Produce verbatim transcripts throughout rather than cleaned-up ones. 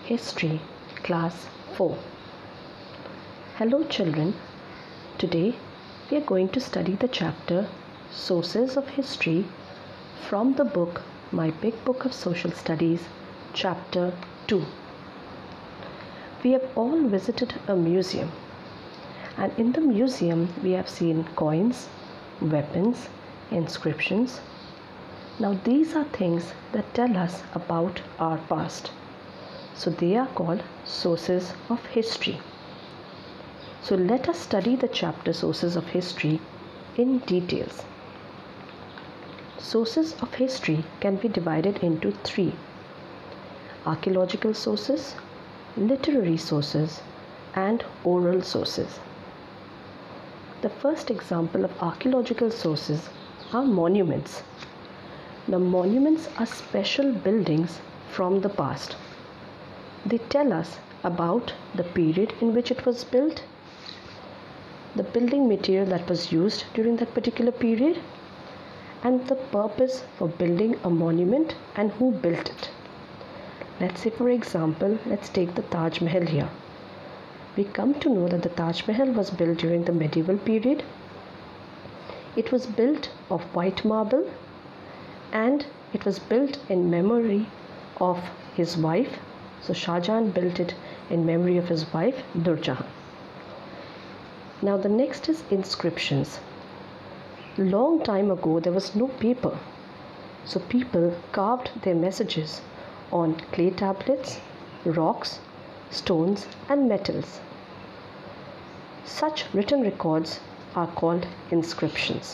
History, Class four. Hello children, today we are going to study the chapter Sources of History from the book My Big Book of Social Studies, Chapter two. We have all visited a museum, and in the museum we have seen coins, weapons, inscriptions. Now these are things that tell us about our past. So they are called sources of history. So let us study the chapter Sources of History in details. Sources of history can be divided into three: archaeological sources, literary sources, and oral sources. The first example of archaeological sources are monuments. Now, monuments are special buildings from the past. They tell us about the period in which it was built, the building material that was used during that particular period, and the purpose for building a monument and who built it. Let's say, for example, let's take the Taj Mahal here. We come to know that the Taj Mahal was built during the medieval period. It was built of white marble, and it was built in memory of his wife. So Shah Jahan built it in memory of his wife Nur Jahan. Now the next is inscriptions. Long time ago there was no paper, so people carved their messages on clay tablets, rocks, stones and metals. Such written records are called inscriptions.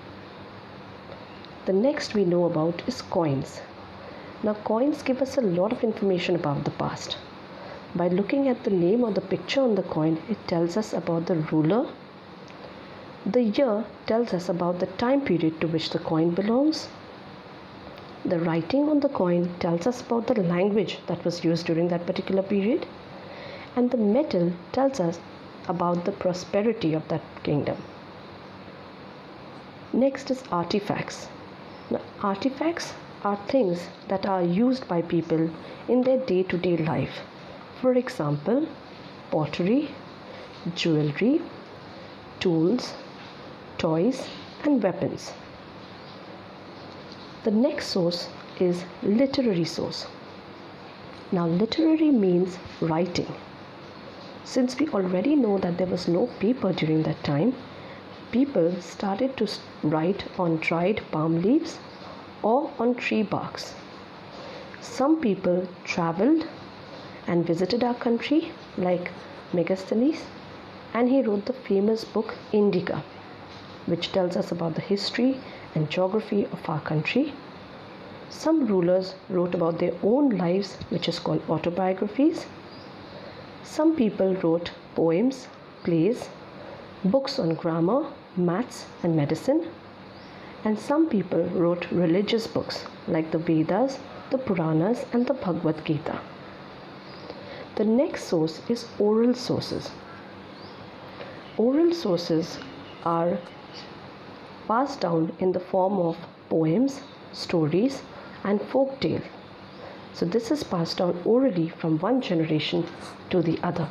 The next we know about is coins. Now coins give us a lot of information about the past. By looking at the name or the picture on the coin, it tells us about the ruler. The year tells us about the time period to which the coin belongs. The writing on the coin tells us about the language that was used during that particular period. And the metal tells us about the prosperity of that kingdom. Next is artifacts. Now, artifacts are things that are used by people in their day-to-day life. For example, pottery, jewelry, tools, toys, and weapons. The next source is literary source. Now, literary means writing. Since we already know that there was no paper during that time, people started to write on dried palm leaves or on tree barks. Some people traveled and visited our country, like Megasthenes, and he wrote the famous book Indica, which tells us about the history and geography of our country. Some rulers wrote about their own lives, which is called autobiographies. Some people wrote poems, plays, books on grammar, maths and medicine. And some people wrote religious books like the Vedas, the Puranas and the Bhagavad Gita. The next source is oral sources. Oral sources are passed down in the form of poems, stories and folk tale. So this is passed down orally from one generation to the other.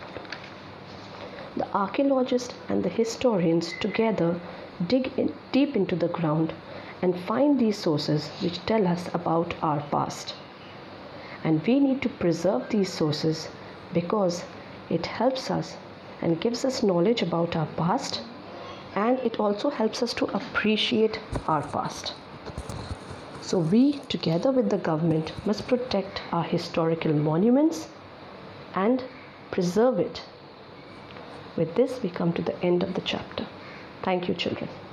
The archaeologists and the historians together dig in deep into the ground and find these sources which tell us about our past. And we need to preserve these sources because it helps us and gives us knowledge about our past, and it also helps us to appreciate our past. So we, together with the government, must protect our historical monuments and preserve it. With this, we come to the end of the chapter. Thank you, children.